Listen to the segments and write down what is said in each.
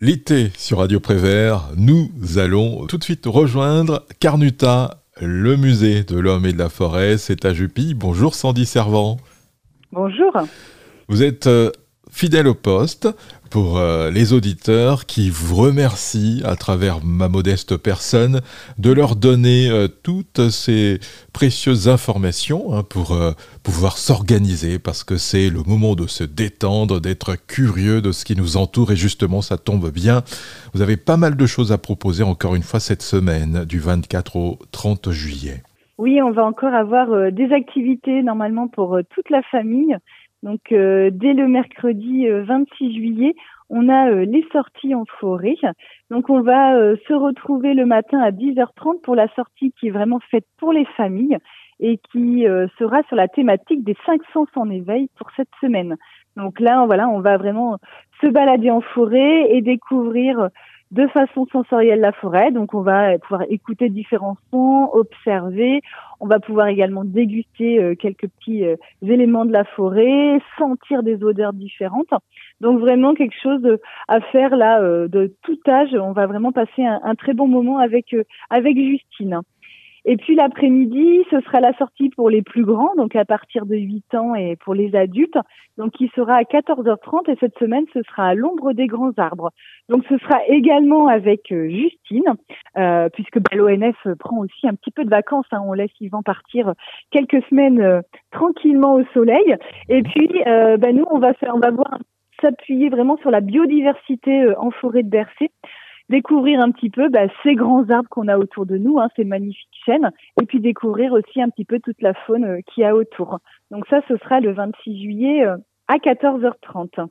L'été sur Radio Prévert, nous allons tout de suite rejoindre Carnuta, le musée de l'homme et de la forêt. C'est à Jupille. Bonjour Sandy Servant. Bonjour. Vous êtes fidèle au poste pour les auditeurs qui vous remercient à travers ma modeste personne de leur donner toutes ces précieuses informations pour pouvoir s'organiser parce que c'est le moment de se détendre, d'être curieux de ce qui nous entoure et justement ça tombe bien. Vous avez pas mal de choses à proposer encore une fois cette semaine du 24 au 30 juillet. Oui, on va encore avoir des activités normalement pour toute la famille. Donc, dès le mercredi 26 juillet, on a les sorties en forêt. Donc, on va se retrouver le matin à 10h30 pour la sortie qui est vraiment faite pour les familles et qui sera sur la thématique des 5 sens en éveil pour cette semaine. Donc là, voilà, on va vraiment se balader en forêt et découvrir de façon sensorielle la forêt. Donc, on va pouvoir écouter différents sons, observer. On va pouvoir également déguster quelques petits éléments de la forêt, sentir des odeurs différentes. Donc, vraiment quelque chose à faire là de tout âge. On va vraiment passer un très bon moment avec Justine. Et puis l'après-midi, ce sera la sortie pour les plus grands, donc à partir de 8 ans et pour les adultes, donc qui sera à 14h30 et cette semaine, ce sera à l'ombre des grands arbres. Donc ce sera également avec Justine, puisque l'ONF prend aussi un petit peu de vacances, on laisse Yvan partir quelques semaines tranquillement au soleil. Et puis nous, on va voir s'appuyer vraiment sur la biodiversité en forêt de Bercé. Découvrir un petit peu ces grands arbres qu'on a autour de nous, ces magnifiques chênes, et puis découvrir aussi un petit peu toute la faune qu'il y a autour. Donc ça, ce sera le 26 juillet à 14h30.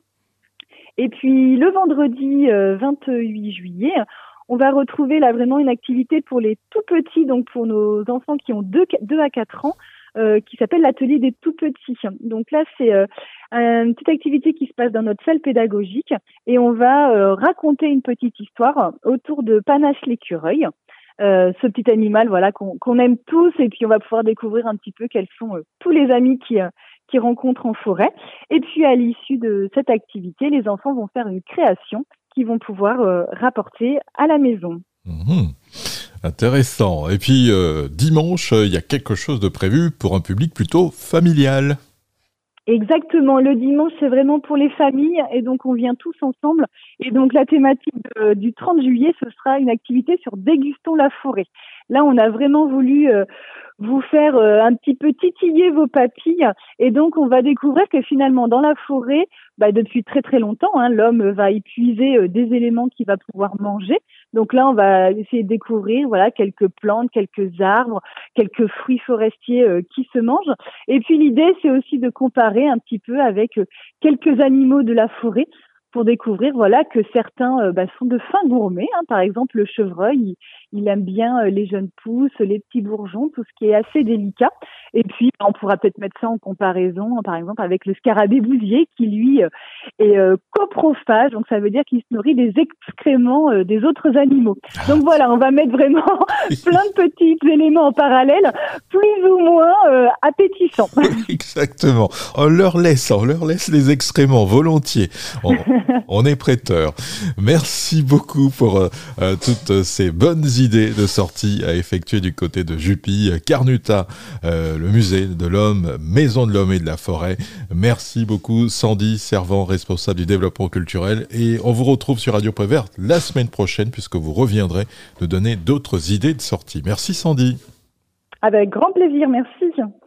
Et puis le vendredi 28 juillet, on va retrouver là vraiment une activité pour les tout petits, donc pour nos enfants qui ont 2 à 4 ans, qui s'appelle l'atelier des tout petits. Donc là, c'est une petite activité qui se passe dans notre salle pédagogique et on va raconter une petite histoire autour de Panache l'écureuil, ce petit animal qu'on aime tous, et puis on va pouvoir découvrir un petit peu quels sont tous les amis qui rencontrent en forêt. Et puis à l'issue de cette activité, les enfants vont faire une création qu'ils vont pouvoir rapporter à la maison. Intéressant. Et puis dimanche, il y a quelque chose de prévu pour un public plutôt familial. Exactement. Le dimanche, c'est vraiment pour les familles et donc on vient tous ensemble. Et donc la thématique du 30 juillet, ce sera une activité sur Dégustons la forêt. Là, on a vraiment voulu vous faire un petit peu titiller vos papilles et donc on va découvrir que finalement dans la forêt, depuis très très longtemps, l'homme va y puiser des éléments qu'il va pouvoir manger. Donc là, on va essayer de découvrir quelques plantes, quelques arbres, quelques fruits forestiers qui se mangent. Et puis l'idée, c'est aussi de comparer un petit peu avec quelques animaux de la forêt pour découvrir que certains sont de fins gourmets. Par exemple, le chevreuil, il aime bien les jeunes pousses, les petits bourgeons, tout ce qui est assez délicat. Et puis, on pourra peut-être mettre ça en comparaison, par exemple, avec le scarabée bousier qui, lui, est coprophage. Donc, ça veut dire qu'il se nourrit des excréments des autres animaux. Donc, voilà, on va mettre vraiment plein de petits éléments en parallèle, plus ou moins appétissants. Exactement. On leur laisse les excréments volontiers. On est prêteurs. Merci beaucoup pour toutes ces bonnes idées de sortie à effectuer du côté de Jupille. Carnuta, le musée de l'homme, maison de l'homme et de la forêt. Merci beaucoup Sandy Servant, responsable du développement culturel. Et on vous retrouve sur Radio Prévert la semaine prochaine puisque vous reviendrez nous donner d'autres idées de sortie. Merci Sandy. Avec grand plaisir, merci.